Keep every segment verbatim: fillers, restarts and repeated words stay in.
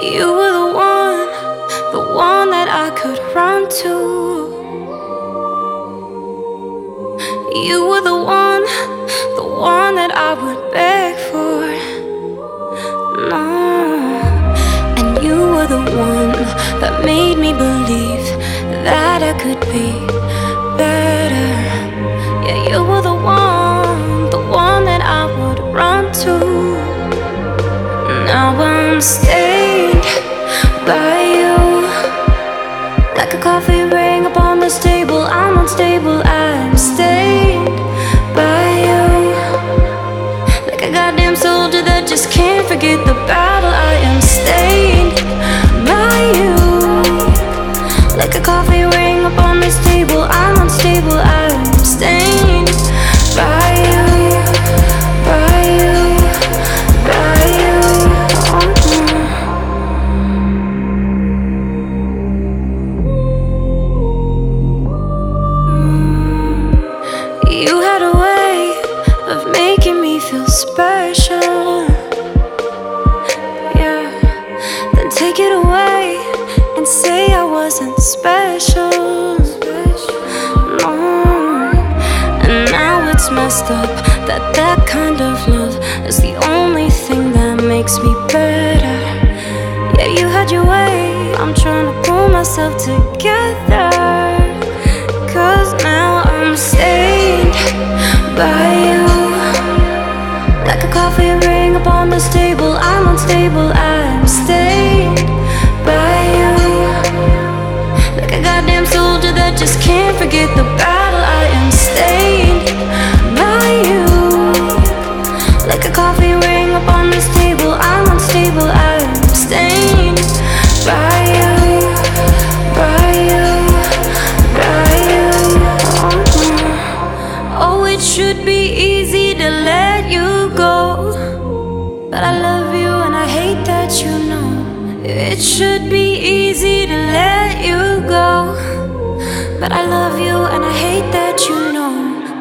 You were the one, the one that I could run to. You were the one, the one that I would beg for. No. And you were the one that made me believe that I could be better. Yeah, you were the one, the one that I would run to. Now I'm stained by you, like a coffee ring upon this table. I'm unstable, I'm stained by you, like a goddamn soldier that just can't forget the battle. I am stained by you, like a coffee ring upon this table. I'm unstable, I'm stained by you, by you, by you. You had a way of making me feel special, yeah. Then take it away and say I wasn't special, no. And now it's messed up that that kind of love is the only thing that makes me better. Yeah, you had your way, I'm trying to pull myself together, 'cause now I'm stained by you, like a coffee ring upon this table. I'm unstable, I'm stained by you, like a goddamn soldier that just can't forget the battle. I am stained by you, like a coffee ring upon this table. I'm unstable, I'm stained by you, by you, by you. Oh, it should be easy to let you go, but I love you and I hate that you know. It should be easy to let you go, but I love you and I hate that you know.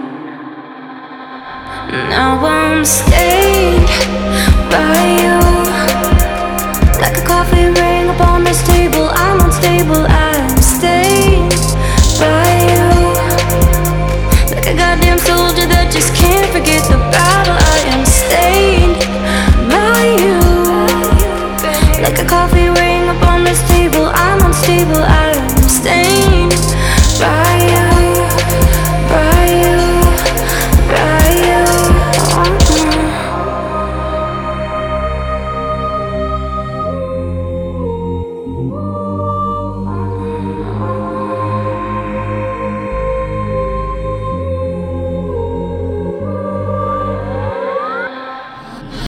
Now I'm stained by you, like a coffee ring upon this table. I'm unstable, I'm stained by you, like a goddamn soldier that just can't forget the battle. I am stained by you, like a coffee ring upon this table. I'm unstable,